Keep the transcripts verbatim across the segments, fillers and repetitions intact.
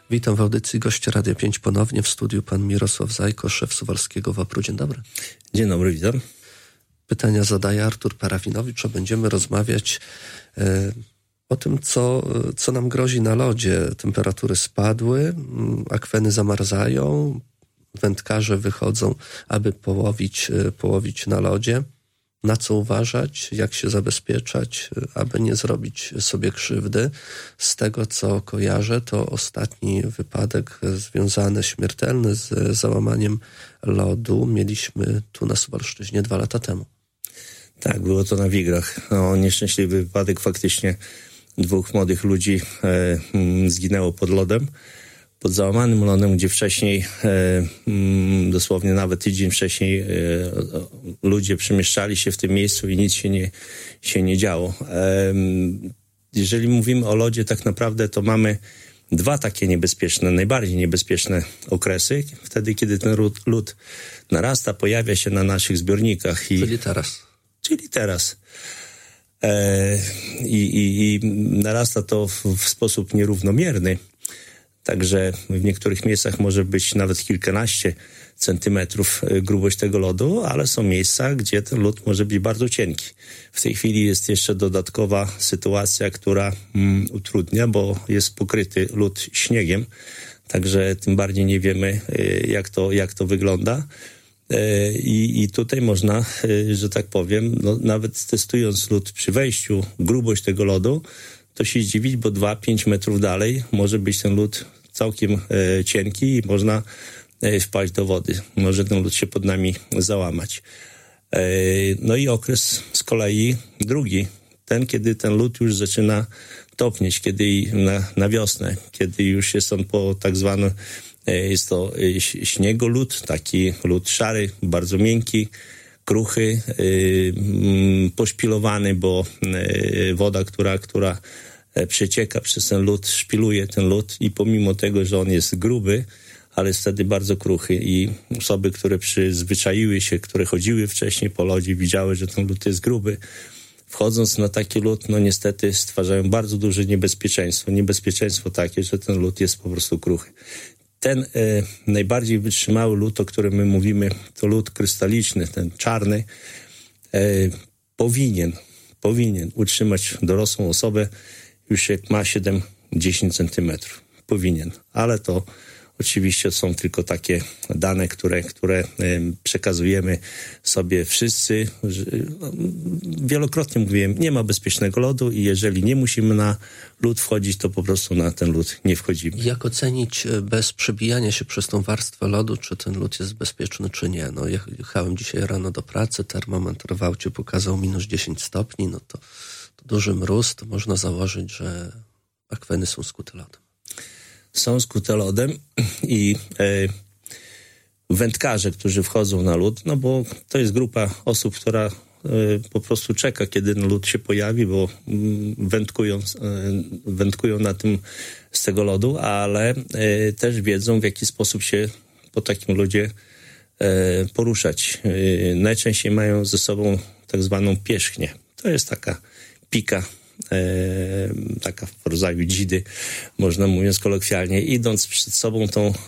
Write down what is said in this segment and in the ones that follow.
Witam w audycji gościa Radia pięć ponownie w studiu pan Mirosław Zajko, szef Suwalskiego WAPR-u. Dzień dobry. Dzień dobry, witam. Pytania zadaje Artur Parafinowicz, a będziemy rozmawiać e, o tym, co, co nam grozi na lodzie. Temperatury spadły, akweny zamarzają, wędkarze wychodzą, aby połowić, połowić na lodzie. Na co uważać, jak się zabezpieczać, aby nie zrobić sobie krzywdy. Z tego, co kojarzę, to ostatni wypadek związany, śmiertelny z załamaniem lodu mieliśmy tu na Suwalszczyźnie dwa lata temu. Tak, było to na Wigrach. No, nieszczęśliwy wypadek, faktycznie dwóch młodych ludzi e, m, zginęło pod lodem. Pod załamanym lodem, gdzie wcześniej, e, m, dosłownie nawet tydzień wcześniej, e, ludzie przemieszczali się w tym miejscu i nic się nie, się nie działo. E, jeżeli mówimy o lodzie, tak naprawdę to mamy dwa takie niebezpieczne, najbardziej niebezpieczne okresy. Wtedy, kiedy ten lód, lód narasta, pojawia się na naszych zbiornikach. I, czyli teraz. Czyli teraz. E, i, i, I narasta to w, w sposób nierównomierny. Także w niektórych miejscach może być nawet kilkanaście centymetrów grubość tego lodu, ale są miejsca, gdzie ten lód może być bardzo cienki. W tej chwili jest jeszcze dodatkowa sytuacja, która mm, utrudnia, bo jest pokryty lód śniegiem, także tym bardziej nie wiemy, jak to, jak to wygląda. I, i tutaj można, że tak powiem, no, nawet testując lód przy wejściu, grubość tego lodu, to się zdziwić, bo dwa pięć metrów dalej może być ten lód całkiem e, cienki i można e, wpaść do wody. Może ten lód się pod nami załamać. E, no i okres z kolei drugi, ten, kiedy ten lód już zaczyna topnieć, kiedy na, na wiosnę, kiedy już jest on po tak zwanym, e, jest to e, śniegolód, taki lód szary, bardzo miękki, kruchy, e, m, poszpilowany, bo e, woda, która, która przecieka przez ten lód, szpiluje ten lód i pomimo tego, że on jest gruby, ale jest wtedy bardzo kruchy i osoby, które przyzwyczaiły się, które chodziły wcześniej po lodzie, widziały, że ten lód jest gruby, wchodząc na taki lód, no niestety stwarzają bardzo duże niebezpieczeństwo. Niebezpieczeństwo takie, że ten lód jest po prostu kruchy. Ten e, najbardziej wytrzymały lód, o którym my mówimy, to lód krystaliczny, ten czarny, e, powinien, powinien utrzymać dorosłą osobę już jak ma siedem dziesięć centymetrów. Powinien. Ale to oczywiście są tylko takie dane, które, które przekazujemy sobie wszyscy. Wielokrotnie mówiłem, nie ma bezpiecznego lodu i jeżeli nie musimy na lód wchodzić, to po prostu na ten lód nie wchodzimy. Jak ocenić bez przebijania się przez tą warstwę lodu, czy ten lód jest bezpieczny, czy nie? No, jechałem dzisiaj rano do pracy, termometr w aucie pokazał minus dziesięć stopni, no to duży mróz, to można założyć, że akweny są skute lodem. Są skute lodem i e, wędkarze, którzy wchodzą na lód, no bo to jest grupa osób, która e, po prostu czeka, kiedy ten lód się pojawi, bo m, wędkują, e, wędkują na tym z tego lodu, ale e, też wiedzą, w jaki sposób się po takim lodzie e, poruszać. E, najczęściej mają ze sobą tak zwaną pierzchnię. To jest taka pika, e, taka w rodzaju dzidy, można mówiąc kolokwialnie. Idąc przed sobą tą, e,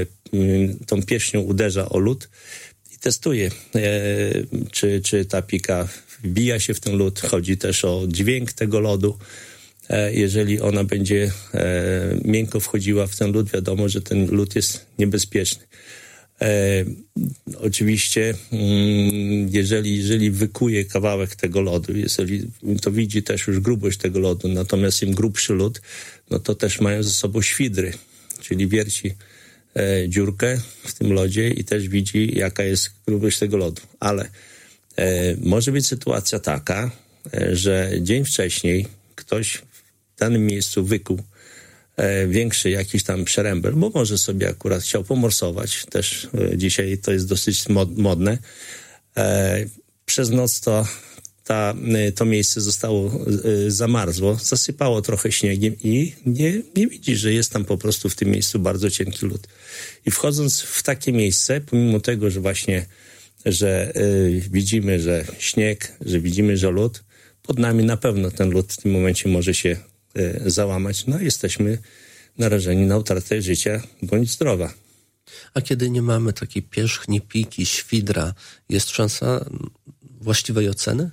tą pierścią uderza o lód i testuje, e, czy, czy ta pika wbija się w ten lód. Chodzi też o dźwięk tego lodu. E, jeżeli ona będzie e, miękko wchodziła w ten lód, wiadomo, że ten lód jest niebezpieczny. E, oczywiście mm, jeżeli, jeżeli wykuje kawałek tego lodu, jeżeli to widzi też już grubość tego lodu, natomiast im grubszy lód, no to też mają ze sobą świdry, czyli wierci e, dziurkę w tym lodzie i też widzi, jaka jest grubość tego lodu. Ale e, może być sytuacja taka, e, że dzień wcześniej ktoś w danym miejscu wykuł większy jakiś tam przerębel, bo może sobie akurat chciał pomorsować. Też dzisiaj to jest dosyć modne. Przez noc to, ta, to miejsce zostało zamarzło, zasypało trochę śniegiem i nie, nie widzi, że jest tam po prostu w tym miejscu bardzo cienki lód. I wchodząc w takie miejsce, pomimo tego, że właśnie, że y, widzimy, że śnieg, że widzimy, że lód, pod nami na pewno ten lód w tym momencie może się y, załamać. No jesteśmy narażeni na utratę życia bądź zdrowia. A kiedy nie mamy takiej pierzchni, piki, świdra, jest szansa właściwej oceny?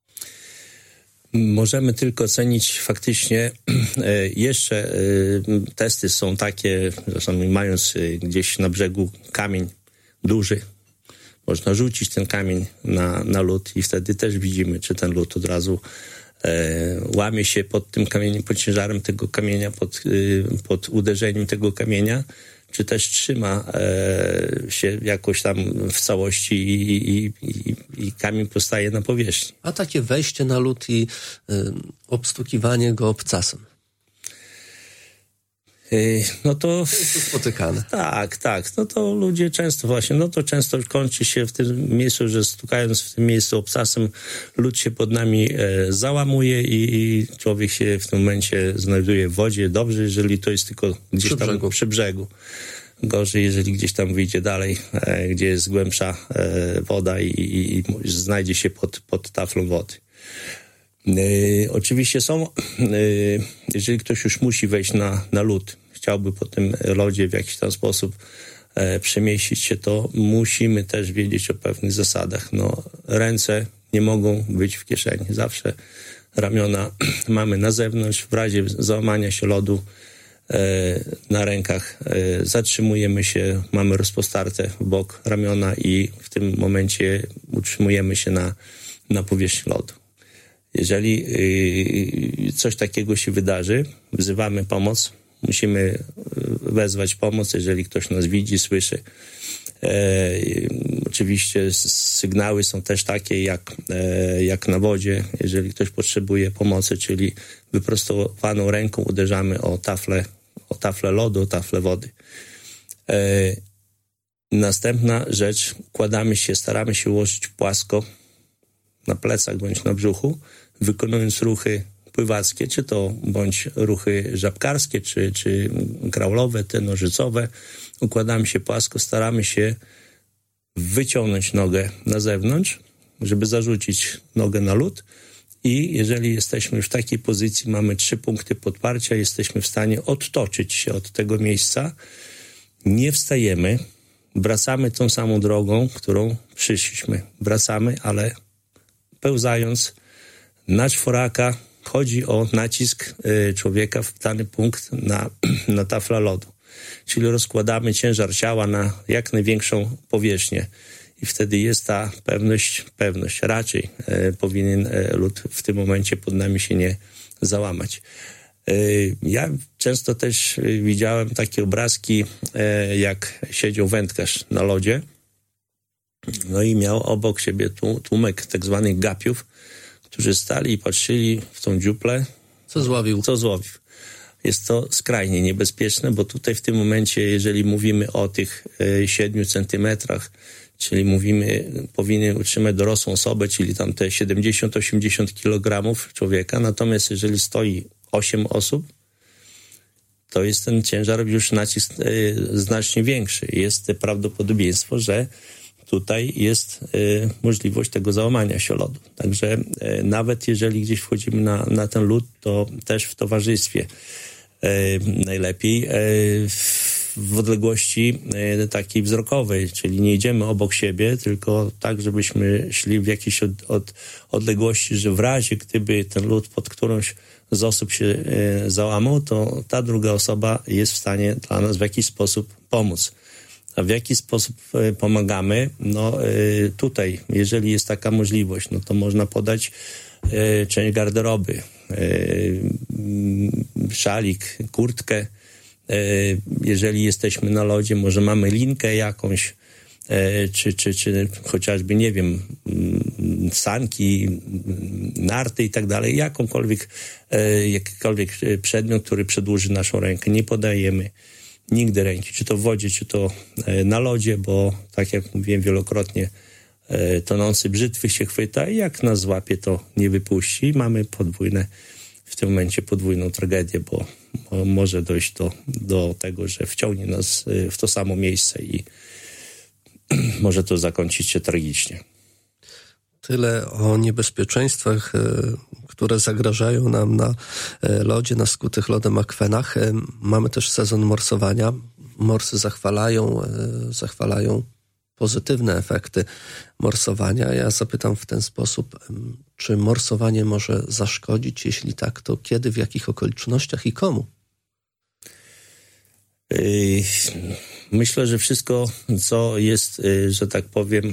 Możemy tylko ocenić faktycznie, jeszcze testy są takie, czasami mając gdzieś na brzegu kamień duży, można rzucić ten kamień na, na lód i wtedy też widzimy, czy ten lód od razu e, łamie się pod tym kamieniem, pod ciężarem tego kamienia, pod, e, pod uderzeniem tego kamienia, czy też trzyma e, się jakoś tam w całości i, i, i, i kamień postaje na powierzchni. A takie wejście na lód i y, obstukiwanie go obcasem? No to, to jest to spotykane. Tak, tak. No to ludzie często właśnie, no to często kończy się w tym miejscu, że stukając w tym miejscu obcasem, lód się pod nami e, załamuje i, i człowiek się w tym momencie znajduje w wodzie. Dobrze, jeżeli to jest tylko gdzieś przy tam brzegu. przy brzegu. Gorzej, jeżeli gdzieś tam wyjdzie dalej, e, gdzie jest głębsza e, woda i, i, i znajdzie się pod, pod taflą wody. E, oczywiście są, e, jeżeli ktoś już musi wejść na, na lód, chciałby po tym lodzie w jakiś tam sposób e, przemieścić się, to musimy też wiedzieć o pewnych zasadach. No, ręce nie mogą być w kieszeni. Zawsze ramiona mamy na zewnątrz. W razie załamania się lodu e, na rękach e, zatrzymujemy się, mamy rozpostarte w bok ramiona i w tym momencie utrzymujemy się na, na powierzchni lodu. Jeżeli y, coś takiego się wydarzy, wzywamy pomoc, musimy wezwać pomoc, jeżeli ktoś nas widzi, słyszy. E, oczywiście sygnały są też takie jak, e, jak na wodzie, jeżeli ktoś potrzebuje pomocy, czyli wyprostowaną ręką uderzamy o taflę, o taflę lodu, o taflę wody. E, następna rzecz, kładamy się, staramy się ułożyć płasko na plecach bądź na brzuchu, wykonując ruchy pływackie, czy to bądź ruchy żabkarskie, czy, czy kraulowe, te nożycowe. Układamy się płasko, staramy się wyciągnąć nogę na zewnątrz, żeby zarzucić nogę na lód i jeżeli jesteśmy już w takiej pozycji, mamy trzy punkty podparcia, jesteśmy w stanie odtoczyć się od tego miejsca, nie wstajemy, wracamy tą samą drogą, którą przyszliśmy. Wracamy, ale pełzając na czworaka. Chodzi o nacisk y, człowieka w dany punkt na, na tafla lodu. Czyli rozkładamy ciężar ciała na jak największą powierzchnię. I wtedy jest ta pewność, pewność. Raczej y, powinien y, lód w tym momencie pod nami się nie załamać. Y, ja często też y, widziałem takie obrazki, y, jak siedział wędkarz na lodzie. No i miał obok siebie tłumek tak zwanych gapiów, którzy stali i patrzyli w tą dziuplę. Co złowił? Co złowił. Jest to skrajnie niebezpieczne, bo tutaj w tym momencie, jeżeli mówimy o tych e, siedmiu centymetrach, czyli mówimy, powinien utrzymać dorosłą osobę, czyli tam te siedemdziesiąt do osiemdziesięciu kilogramów człowieka, natomiast jeżeli stoi osiem osób, to jest ten ciężar już nacisk e, znacznie większy. Jest prawdopodobieństwo, że tutaj jest y, możliwość tego załamania się lodu. Także y, nawet jeżeli gdzieś wchodzimy na, na ten lód, to też w towarzystwie y, najlepiej y, w odległości y, takiej wzrokowej, czyli nie idziemy obok siebie, tylko tak, żebyśmy szli w jakiejś od, od, odległości, że w razie gdyby ten lód pod którąś z osób się y, załamał, to ta druga osoba jest w stanie dla nas w jakiś sposób pomóc. A w jaki sposób pomagamy? No tutaj, jeżeli jest taka możliwość, no to można podać część garderoby, szalik, kurtkę. Jeżeli jesteśmy na lodzie, może mamy linkę jakąś, czy, czy, czy chociażby, nie wiem, sanki, narty i tak dalej, jakąkolwiek, jakikolwiek przedmiot, który przedłuży naszą rękę. Nie podajemy nigdy ręki, czy to w wodzie, czy to na lodzie, bo tak jak mówiłem wielokrotnie, tonący brzytwy się chwyta i jak nas złapie, to nie wypuści. Mamy podwójne, w tym momencie podwójną tragedię, bo może dojść do, do tego, że wciągnie nas w to samo miejsce i może to zakończyć się tragicznie. Tyle o niebezpieczeństwach, które zagrażają nam na lodzie, na skutych lodem akwenach. Mamy też sezon morsowania. Morsy zachwalają, zachwalają pozytywne efekty morsowania. Ja zapytam w ten sposób, czy morsowanie może zaszkodzić? Jeśli tak, to kiedy, w jakich okolicznościach i komu? Myślę, że wszystko, co jest, że tak powiem,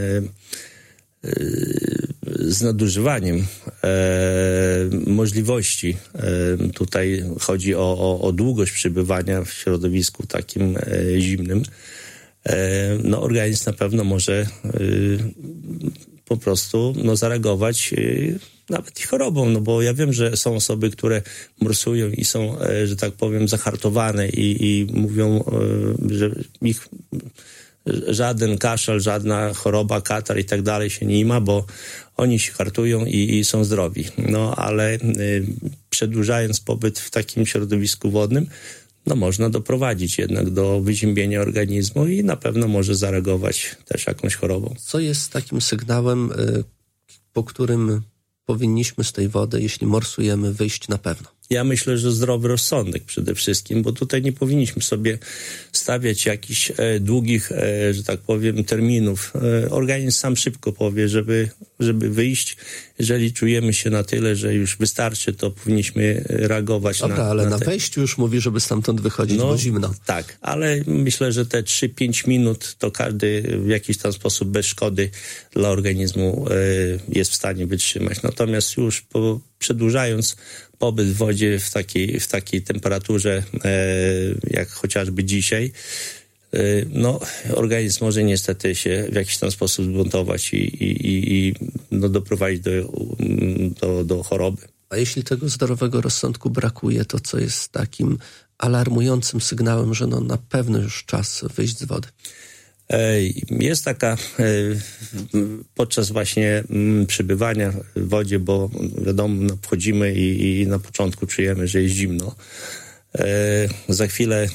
z nadużywaniem możliwości, tutaj chodzi o, o, o długość przebywania w środowisku takim zimnym, no organizm na pewno może po prostu no, zareagować nawet i chorobą, no bo ja wiem, że są osoby, które morsują i są, że tak powiem, zahartowane i, i mówią, że ich żaden kaszel, żadna choroba, katar i tak dalej się nie ma, bo oni się hartują i, i są zdrowi. No ale y, przedłużając pobyt w takim środowisku wodnym, no można doprowadzić jednak do wyziębienia organizmu i na pewno może zareagować też jakąś chorobą. Co jest takim sygnałem, y, po którym powinniśmy z tej wody, jeśli morsujemy, wyjść na pewno? Ja myślę, że zdrowy rozsądek przede wszystkim, bo tutaj nie powinniśmy sobie stawiać jakichś e, długich, e, że tak powiem, terminów. E, organizm sam szybko powie, żeby, żeby wyjść. Jeżeli czujemy się na tyle, że już wystarczy, to powinniśmy reagować. Dobra, na ale na, na te... wejściu już mówi, żeby stamtąd wychodzić, no, bo zimno. Tak, ale myślę, że te trzy pięć minut to każdy w jakiś tam sposób bez szkody dla organizmu e, jest w stanie wytrzymać. Natomiast już po, przedłużając pobyt w wodzie w takiej, w takiej temperaturze, e, jak chociażby dzisiaj, e, no, organizm może niestety się w jakiś tam sposób zbuntować i, i, i no, doprowadzić do, do, do choroby. A jeśli tego zdrowego rozsądku brakuje, to co jest takim alarmującym sygnałem, że no na pewno już czas wyjść z wody? Jest taka podczas właśnie przebywania w wodzie, bo wiadomo, no, wchodzimy i, i na początku czujemy, że jest zimno. Za chwilę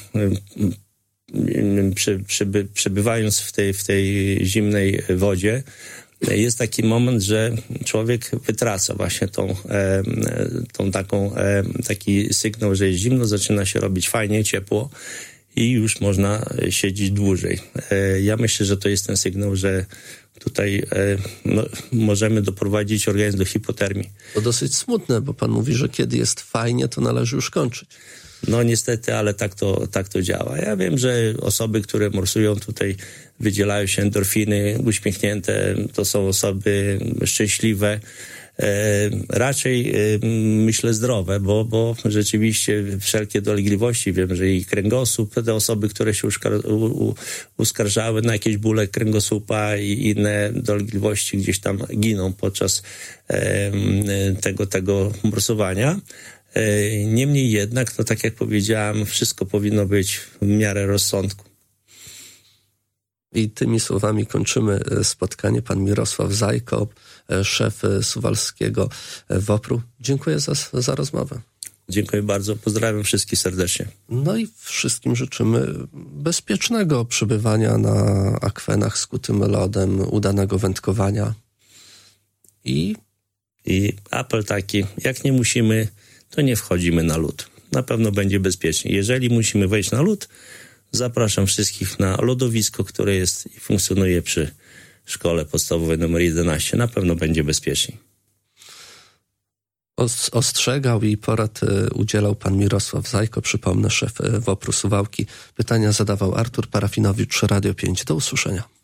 przeby, przebywając w tej, w tej zimnej wodzie, jest taki moment, że człowiek wytraca właśnie tą, tą taką, taki sygnał, że jest zimno, zaczyna się robić fajnie, ciepło i już można siedzieć dłużej. Ja myślę, że to jest ten sygnał, że tutaj no, możemy doprowadzić organizm do hipotermii. To dosyć smutne, bo pan mówi, że kiedy jest fajnie, to należy już kończyć. No niestety, ale tak to, tak to działa. Ja wiem, że osoby, które morsują tutaj, wydzielają się endorfiny, uśmiechnięte, to są osoby szczęśliwe, e, raczej e, myślę zdrowe, bo, bo rzeczywiście wszelkie dolegliwości, wiem, że i kręgosłup, te osoby, które się uszkar- u, u, uskarżały na jakieś bóle kręgosłupa i inne dolegliwości gdzieś tam giną podczas e, tego, tego morsowania. Niemniej jednak, no tak jak powiedziałem, wszystko powinno być w miarę rozsądku. I tymi słowami kończymy spotkanie. Pan Mirosław Zajko, szef Suwalskiego WOPR-u. Dziękuję za, za rozmowę. Dziękuję bardzo, pozdrawiam wszystkich serdecznie. No i wszystkim życzymy bezpiecznego przebywania na akwenach skutym lodem, udanego wędkowania. I... I apel taki, jak nie musimy, to nie wchodzimy na lód. Na pewno będzie bezpiecznie. Jeżeli musimy wejść na lód, zapraszam wszystkich na lodowisko, które jest i funkcjonuje przy szkole podstawowej numer jedenaście. Na pewno będzie bezpieczniej. Ostrzegał i porad udzielał pan Mirosław Zajko, przypomnę, szef WOPR-u Suwałki. Pytania zadawał Artur Parafinowicz, Radio pięć. Do usłyszenia.